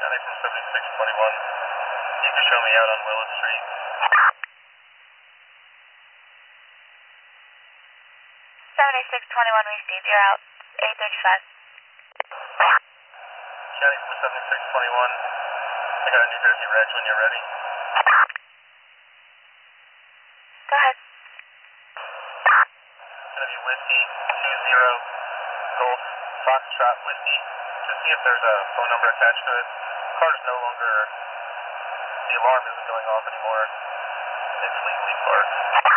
Connection 7621. You can show me out on Willow Street. 7621 received. You're out. 835. County 7621. I got a New Jersey Reg when you're ready. Go ahead. It's going to be Whiskey 20 Golf Foxtrot Whiskey. Just see if there's a phone number attached to it. Car's no longer, the alarm isn't going off anymore. It's legally parked.